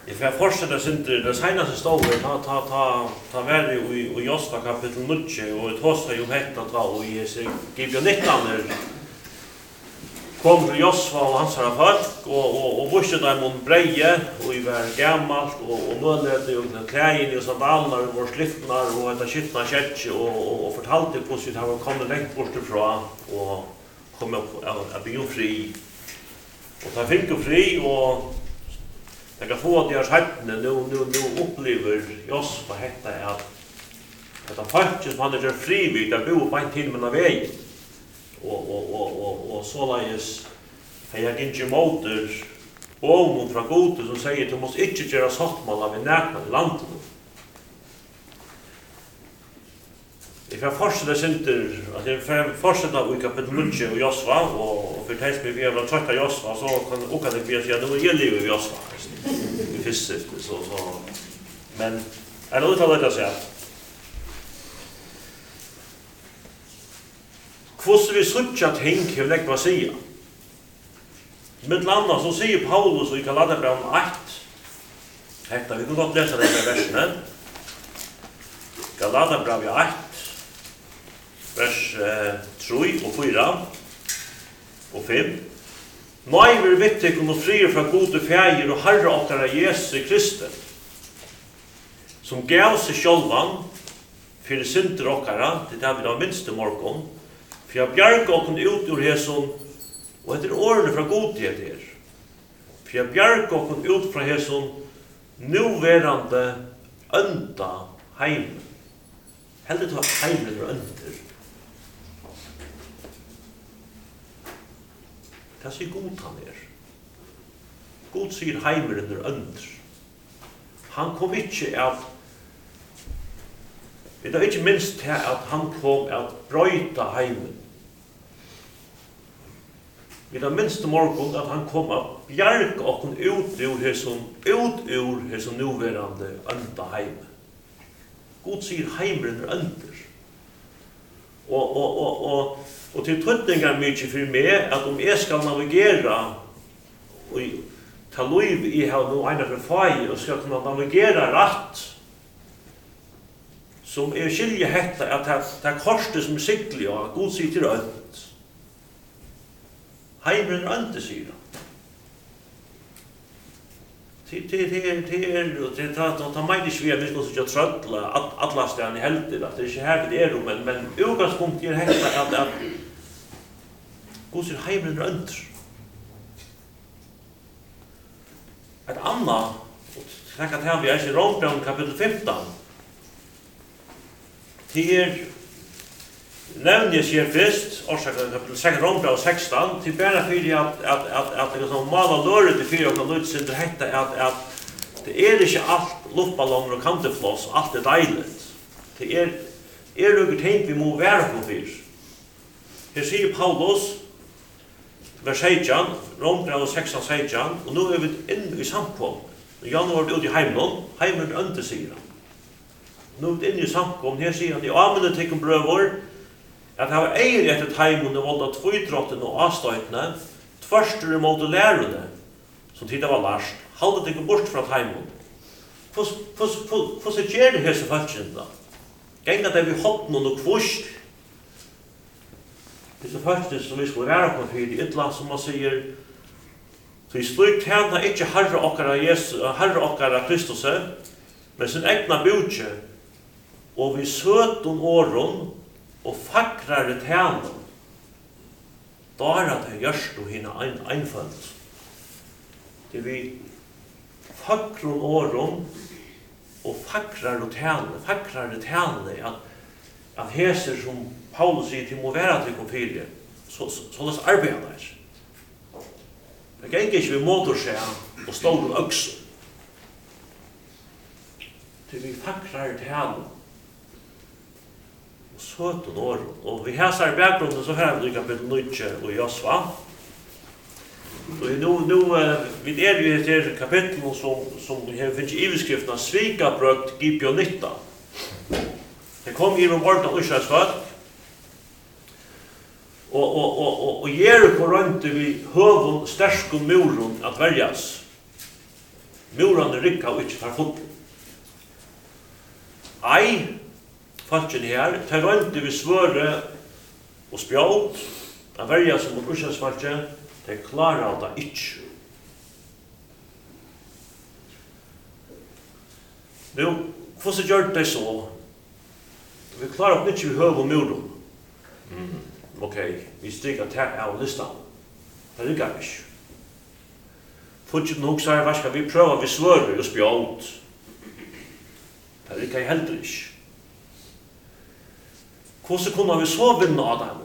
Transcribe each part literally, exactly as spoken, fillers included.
If jag fortsätter synder, det senaste stålet, ta, ta, ta, ta värre i, i Josva kapitel nio, och ett hos har ju hetta ta, och i Gibeonittan kom till Josva och hans herra folk, och, och, och vuxit dem om breje, och i var gammalt, och, och møllet och klägen och sandaler, och vår sliftnar, och ett skittna kjetje, och, och, och fortalte på sig att han kom längt bort ifrån, och kom upp att bli fri. Och ta fick fri, och jag kan få deras hättene, nu, nu, nu upplever Josva hetta att att han faktiskt som han är frivillig, där bor på en till med vägen. Och, och, och, och, och således har jag inte motor boven från Gode som säger att du måste inte göra sattmål vid näkna i landet. Jag får fortsätta synder, att jag får fortsätta i kapitel nio och Josva, och för det som vi har varit trötta Josva, så kan åka det bli att jag nu är livet i Josva. I fysiskt, så, så. Men, är det uttalat att säga? Hvordan vi suttja ting vil jeg bare sige. Med landa så sier Paulus i Galaterbrevet ett. Hetta, vi kan godt lese det i versene. Galaterbrevet ett, vers eh, tre og fyra og fem. Nei vil vittig om å frie fra gode feir og herre okkara Jesu Kristi, som gav seg sjølvan for synder okkara, til det vi da minste morgon, for jeg bjerg okken ut ur hæson, og etter årene fra godhet her. For jeg bjerg okken ut fra hæson, nuverande ønda heim. Heldig til heimen er ønder. Det sier god han er. God sier heimen er ønder. Han kom ikke at Vi tar ikke minst til at han kom at brøyta heimen. Vi tar minst til morgen at han kom at bjerg okken ut ur hesson, ut ur hesson nuverande ønda heimen. God sier heimen er ønder. Og, og, og, og, og til tøtningar mykje for meg at om jeg skal navigera og ta liv i her nå ena for fai og skal kunne navigera rett, som er skilje hetta at det er korset som er sikkelig, og God sier til ønt. Heimen er ønte, sier han. Det er jo, det tar meg ikke vi er vi skal ikke trøtla alle stedene i helter, at det er ikke her det er, men, men utgangspunktet er hetta at, at God sier heimen er ønte. Et annet, og tenk at her vi er i Rombrevet kapitel femton, til er nevnes her først, årsaken kapitel seks, Rombrevet sexton, til bare fordi at, at, at, at det er sånn mal og løret til fire og løret sin til hette, at, at det er ikke alt luftballonger og kantefloss, alt er deiligt. Det er, er noe ting vi må være på fyr. Her sier Paulus, vers sexton, Rombrevet sexton, sexton, og nå er vi inne i samkom. Januar er ute i heimen, heimen er ønte, sier han. Nu er inne i samkom, her sier han, i amene tikkum brøver, at han var eier etter teimen og volda tvøytrotten og avstøytene, tverstur i måte lærerne, som tida var lærst, halde tikkum bort fra teimen. Hvordan gjør det hese falskjent da? Genga det vi hopp noen og kvust, hese falskjent som vi skulle være på fyrir, et land som man sier, så i slik tjena ikkje herre okkara Jesus, herre okkara Kristus, men sin egna bjudje, og vi søton åron, og fakrare tjena, da er det gjørst og hina ein, einfølt. Det vi fakron åron, og fakrare tjena, fakrare tjena, at, at heser som Paulus sier til må være til konfirje, så, så, så les arbeid der. Det gikk ikke vi motorskjea og stod og økse. Det vi fakrare tjena, og søt og år. Og vi har sær bakgrunnen så har vi kapitel nio og Josva. Og nu, nu vi er jo etter kapitlen som, som vi har finnet i iveskriften av svika brøkt Gibeonitta. Det kom i med vårt av Israelsfødd. Og, og, og, og, og Jericho rønte vi høvun sterskun muren at verjas. Murarna rikka og ikke tar fot. Ei, falskjen her, tar rønte vi svøre og spjalt, av verja som mot Israelsfalskjen, de klarer av det ikke. Nu, hvordan gjør det så? Vi klarer opp ikke vi høver muren. Mm. Ok, vi strikker til av listan. Det er ikke ikke. Fortsatt nok så er hva skal vi prøve vi svører og spjalt. Det er ikke heller ikke. Hvordan kunne vi så vinne av dem?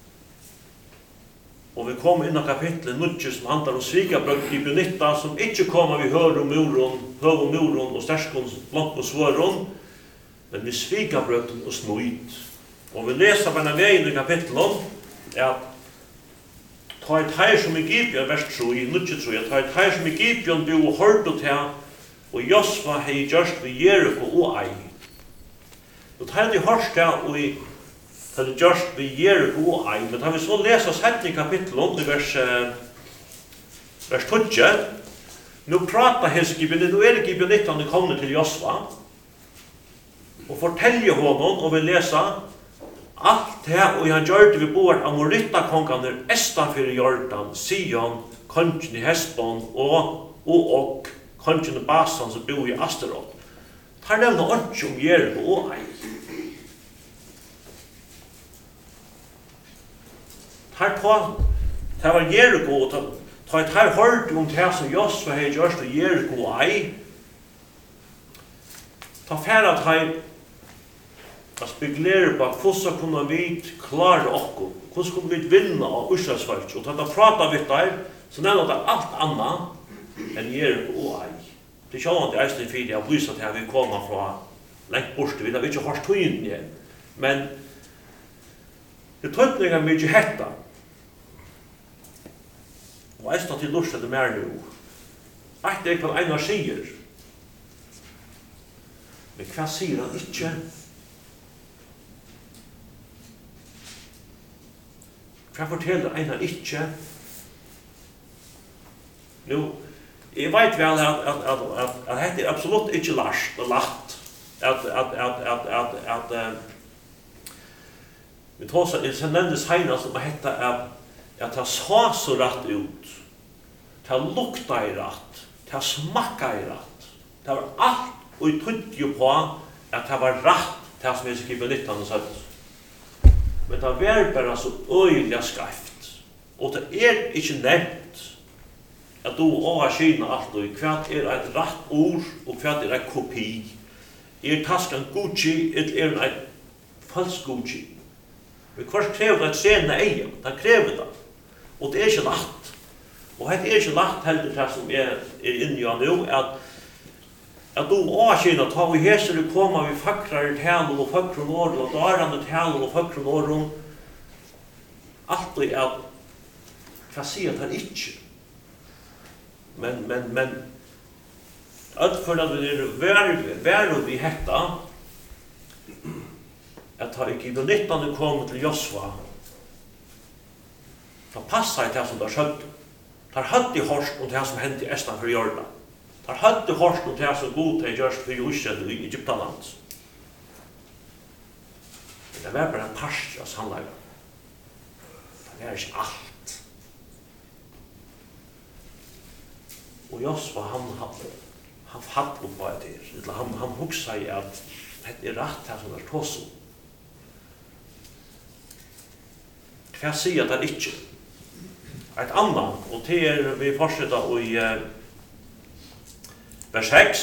Og vi kom inn av kapitlet nutje som handler om svigabrøk i Benitta, som ikke kommer vi hører om muren, høver om muren og sterskons blank og svøren, men vi svigabrøk og snøyt. Og vi leser på denne veien i kapitlet, er at ta et her som i Gibeon, vers tre, nutje tre, ta et her som i Gibeon bo og hørte til, og Josva hei gjørst ved Jericho og ei. Og ta et i hørst til, og i det er gjørst ved Jericho og ei, men da vi så leser sett i kapitlet, i vers, vers tolv, nå prater hans Gibeon, nå er det Gibeon nittan det kommer til Josva, og forteller honom, og vi leser, alt det, og han gjør det vi bor Amoritta-kongene Estafir i Jordan, Sion, kongen i Hesbon, og, og, og kongen i Basan som bor i Asterot. Her nevner ordentlig om Jericho og ei. Her på, det var Jericho, og ta et her hørte om det som Josva hei gjørst og Jericho og ei. Ta færre at her Jeg spekulerer på hvordan kunne vi klare okkur, hvordan kunne vi vinne av Israelsfalsk. Og da prater vi der, så nevner det alt annet enn Jericho og ei. Det er ikke annet i eisen fire jeg viser til at vi kommer fra lengt bort, vi har ikke hørt tøyen igjen. Men det tøytninger er mye hetta. Og eisen til lust er det mer nå. Eit er hva Einar sier. Men hva sier han ikke? Hva forteller Einar ikke? Nå, jeg vet vel at, at, at, at, at dette er absolutt ikke last og latt. At, at, at, at, at, at, uh, vi tar seg, jeg nevnte senest om at dette er at det så så rett ut. Det lukta i rett. Det smakka i rett. Det var alt og jeg trodde jo på at det var rett det som jeg skriver nittan og søtt. Men det var bare så øyelig skreft. Og det er ikke nevnt at du også kjenner alt og hva er et rett ord og hva er et kopi. Er taskan Gucci eller er et falsk Gucci. Men hva krever det et sene eie? Det krever det. Og det er ikke lagt. Og det er ikke lagt heller det som er, er inne i nå, at at du åkjena tar vi heser og kommer vi fakrar i talen og fakrar om åren og darande talen og fakrar om åren alt er at hva sier at han ikke men, men, men at for at vi er vær og vi hetta at han ikke i nittan kom til Josva da passa i det som det skjøtt der hadde i horsk om det som hendte i Estan for Jordan. Der hadde hørt noe til som god til gjørst for Israel i Egyptaland. Men det var bare en parst av sannleggen. Det var ikke alt. Og Josva, han, han, han fatt opp på det her. Han, han hugsa i at det er rett her som det er tåsen. Hva sier det ikke? Et annet, og til vi fortsetter i uh, vers seks.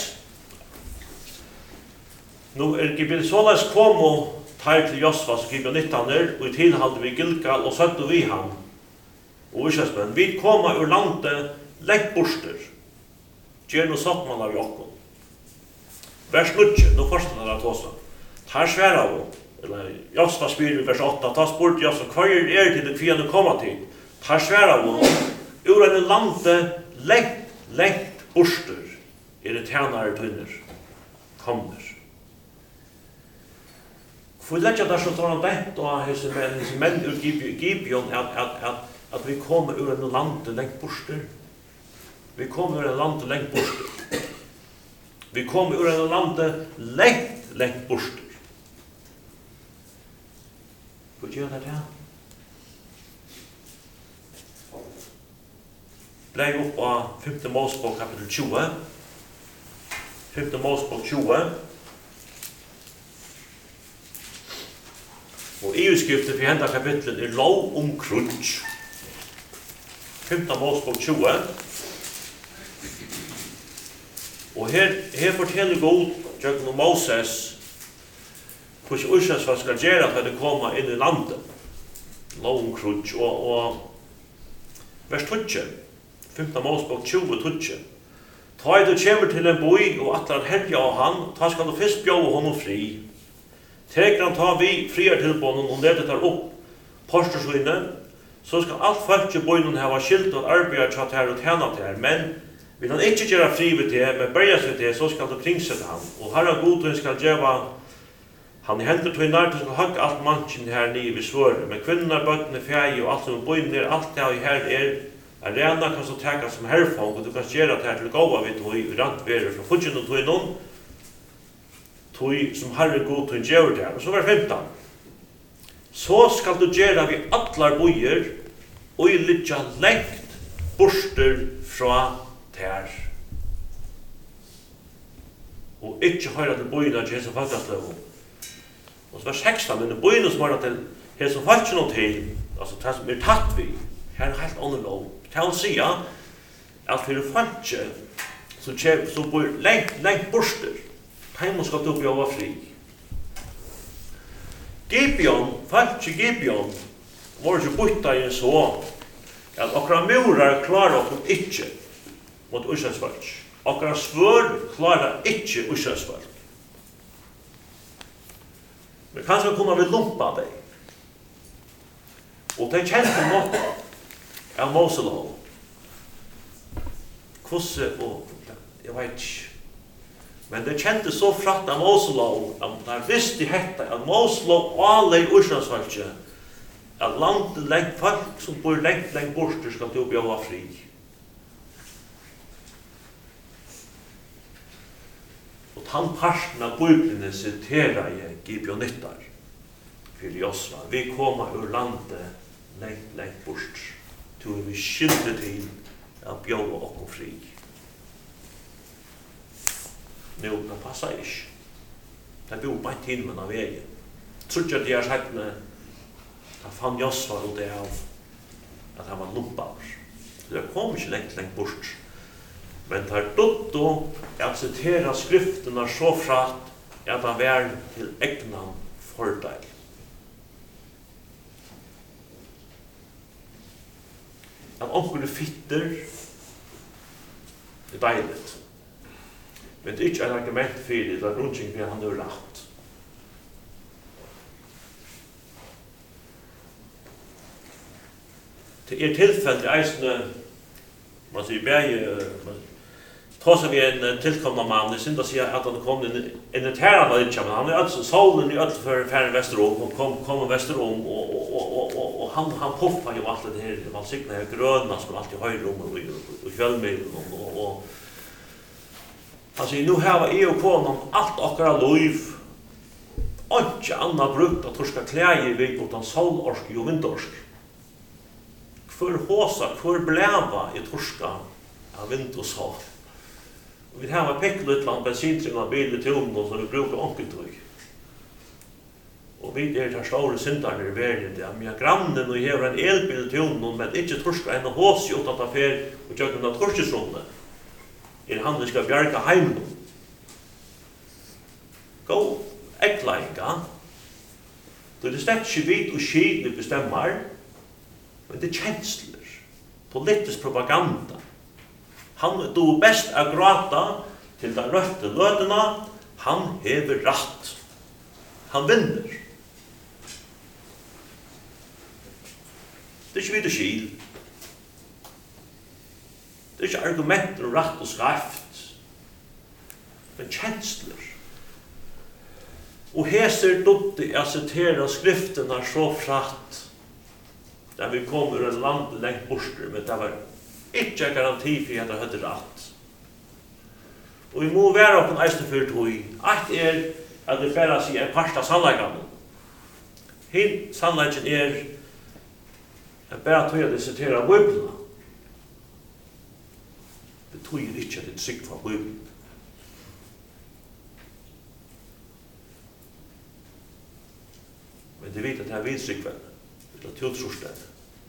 Nå er Gibeon såleis kom og tar til Josva som Gibeon nittaner, og i tilhalde vi Gilgal og søtte vi ham. Og Israelsmenn, vi koma ur landet lengt borster. Gjør noe satt man av Jakob. Vers nutje, nå forstår det at også. Her sværa vi, eller Josva spyr i vers åtta, ta spurt Josva, hva er det til det kviene kommer til? Her sværa vi, ur en landet lengt, lengt borster. Er det tjänare tynner kommer. Får vi lägga där så tar han dent och hese menn, hese menn ur Gibeon at, at, at, at vi kommer ur en land lengt borster. Vi kommer ur en land lengt borster. Vi kom ur en landet lengt, lengt borster. Hvor gjør det det? Blei opp av femte Mosebok kapitel tjue. femte Mosebok tjue. Og EU-skriftet for henda kapitlet er lov om krunch. femte Mosebok tjue. Og her, her forteller God, Jøkken og Moses, hvordan Israelsfolk skal gjøre at det kommer inn i landet. Lov om krunch. Og, og vers tjue. femte Mosebok tjue tjue. Ta i du kommer til en boi, og atler herja av han, ta skal du først bjøve honom fri. Teker han ta vi friar tilbånden, og ledet tar opp postersvinne, så skal alt folk i boinen hava skilt og arbeid tjatt her og tjena til her, men vil han ikke gjøre fri ved det, men bøyas ved det, så skal du kringsette han. Og herra godtun skal gjøre han i hendet til nær, du skal hagge alt manchen her nye ved svøret, men kvinner, bøttene, fjei og alt som boinen er, alt det her er, Arena kan så teka som herfong, og du kan gjøre det her til gåa vidt og i randverer fra fudgen og tog noen, tog som herre god tog gjør det her. Og så var femton. Så skal du gjøre vi atlar bojer, og i litja lengt borster fra ter. Og ikke høyre til bojene til hese falkasløv. Og så var sekstan, men bojene som høyre til hese falkasløv til, altså det som er tatt vi, her er helt annen lov. Det vil si at for det falske som bor lengt, lengt borster, heimen skal du bjøve fri. Gibeon, falske Gibeon, var ikke bytta i så at akkurat murar klarer oss ikke mot Israelsfolk. Akkurat svør klarer ikke Israelsfolk. Men kanskje kunne vi lumpa deg. Og det kjente noe av Moselov. Hvordan, og jeg vet ikke. Men det kjente så fratt av Moselov, at det visste hette at Moselov alle i Israelsfolket, at landet lengt folk som bor lengt, lengt borster skal du bjøve fri. Og han parten av Bibelen siterer jeg Gibeonittar for Josva. Vi kommer ur landet lengt, lengt borster. Då är vi skyldiga till att bjøve och fri. Nu, det passar inte. Det bor bara inte in med vägen. Trots att jag har sagt med att fann Josva och det av att han var lumpad. Så det kom inte längt, längt bort. Men tar Dotto att citera skrifterna så fratt att han var till egna fördel. At onkel fitter er deiligt. Men det er ikke et argument for det, det er grunnsing for han er rett. Det er tilfellet i eisene, man sier begge, ta seg vi en tilkomna mann, det synd å si at han kom inn i terran av ikke, men han er altså solen i ødel for færre Vesterom, og kom, kom Vesterom, og, og, og, og, og, og han, han puffa jo alt det her, man sikna her grøna som alltid høyre om, og, og, og fjellmeilen, og, og, og altså, nu har jeg og konen alt akkara liv, og ikke anna brukt at torska klæger vi utan solorsk og vindorsk. Hvor håsa, hvor blæva i torska av vind og sol. Vi har en pekkelutland bensintring av bil i tonen, så vi bruker onkeltøy. Og vi er der store synderne i verden. Vi har grannen og hever en elbil i tonen, men ikke torska en hås i utan affær og kjøkken av torskesrommet. Er han vi skal bjerke heimen. Gå ekleika. Det er slett ikke vidt og skil vi bestemmer, men det er kjensler. Politisk propaganda. Han do best a grata til den røtte løtena, han hever ratt. Han vinner. Det er ikke vidt og skil. Det er ikke argumenter om ratt og skarft, men kjensler. Og heser dotte jeg siterer skriftene så fratt, der vi kom ur en land lengt borster, men det var ikke garanti for at jeg hadde ratt. Og vi må være oppen eisen for tog. Alt er at det bare sier en part av sannleggene. Hin sannleggen er at bare tog at det siterer Bibelen. Det tog ikke at det er sikt fra Bibelen. Men det vet at det er vidsikvende. Det er tiltrorstende.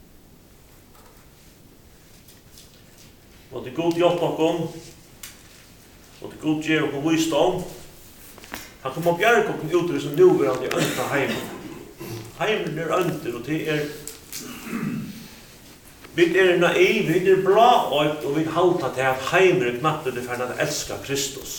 Og det er god hjelp noen, og det er god gjør noen visdom. Han kommer opp gjerne noen ut som nuverande ønta heimen. Heimen er ønter, og det er vi er naiv, vi er bra, og vi halter til at heimen er knapt det for at elsker Kristus.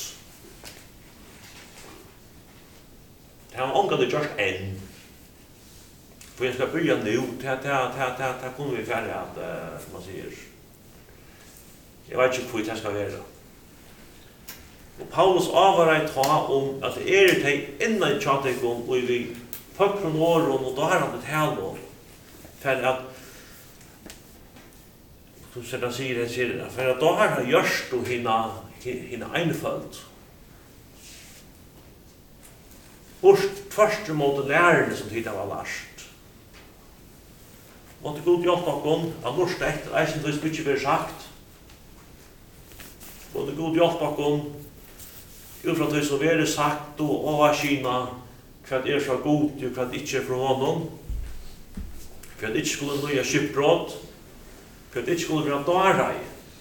Det har ångat det gjørst enn. For jeg skal börja nu, det kommer vi färre att, som man säger. Jag vet inte hur det ska vara. Och Paulus avvarar ta om att det är det innan i tjatekon och vi folk från åren och då har han ett halvår. För att, som sedan säger det, säger för att då har han görst och hina, hina enföljt. Först mot lärarna som tittar var lärst. Måtte god hjelpe oss at lurste etter eisen det som ikke blir sagt. Måtte god hjelpe oss ut fra det som er sagt og avskina hva er så god og hva ikke er fra honom. Hva ikke skulle nøye skipbrott. Hva ikke skulle være darei.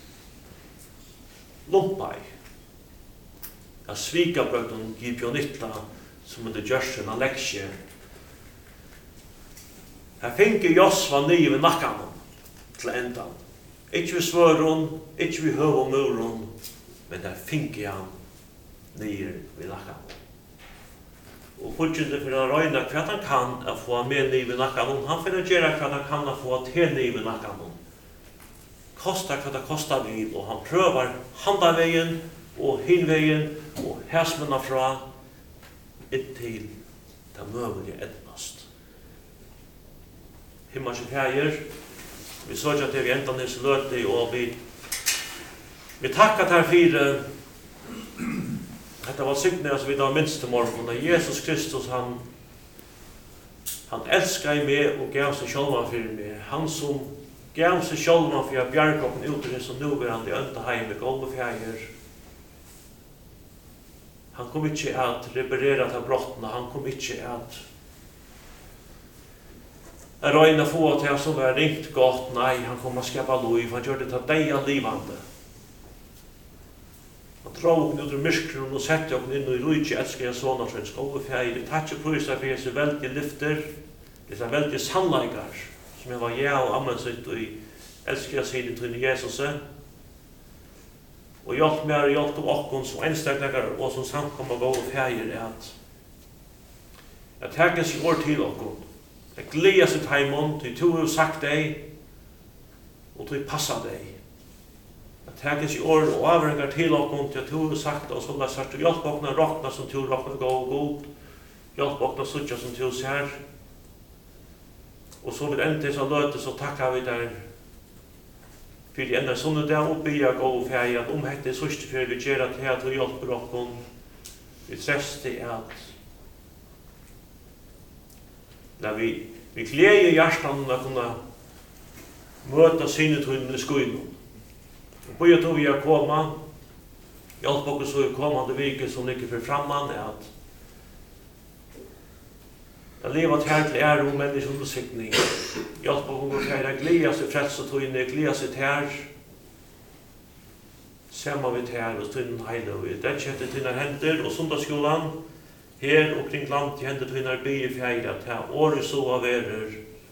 Lumpai. Jeg svika brøtten giv på nytta som det gjørs en leksje. Her finker Josva nye ved nakkanen til endan. Ikke ved svøren, ikke ved høv og muren, men der finker han nye ved nakkanen. Og fortsatt for å røyne hva han kan å få med nye ved nakkanen, han får gjøre hva han kan å få til nye ved nakkanen. Kostar hva det kostar vil, og han prøver handaveien og hinveien og hæsmennene fra inntil det møvelige etnast. Himmelske fæger, vi så ikke at vi enda nils løte, og vi vi takket her fire dette var siktene som vi da minst til morgen, at Jesus Kristus han han elsket meg og gav seg sjølva for meg. Han som gav seg sjølva for jeg bjergkoppen ut i det som nuverande ønta heim med golv og fæger. Han kom ikke at reparere til brottene, han kom ikke at Jeg røyna få til han som var ringt godt, nei, han kom að skapa liv, han gjør det til deg av livande. Han drar oss ut ur myrkron og setter oss inn i rujtje elsker jeg sånne som en skovefeir. Vi tar ikke prøysa for disse veldige lyfter, disse veldige sannleikar, som jeg var ja og ammen sitt og elsker jeg siden til Jesus. Og hjelp meg og hjelp til okkon som enstegnekar og som samkommer gode feir er at jeg takkes i år til okkon. Jeg gleder seg heimon, til to har sagt deg, og til passa deg. Jeg takkes i år og avrengar til okkon, til to har sagt deg, og så la sagt, hjelp okkona råkna som to råkna gå og god, hjelp okkona sutja som to ser. Og så vil enda til så løte, så takkar vi der, for de enda sånne der oppi jeg gå og feie, at om hette sørste for vi gjør at her til hjelp okkon, vi treste at Da vi, vi gleder hjertan å kunne møte sinnetrydene i skolen. Og på jeg tror vi er koma, hjelp oss så i kommande vike som ligger for framman, er at jeg lever her til ære og mennesker under sikning. Hjelp oss her, jeg gleder seg freds og trydene, jeg gleder seg her. Samma vi her og trydene heile og vi. Den kjente til hender og sundagsskolen, her og kring land til hendet vinnar bygge feir at her året så av verer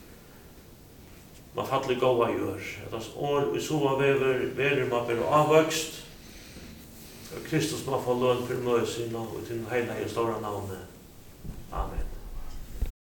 man fattelig gåa gjør. At as år så av verer verer man blir avvøkst og Kristus man får løn for møsina og til den heilige store navnet. Amen.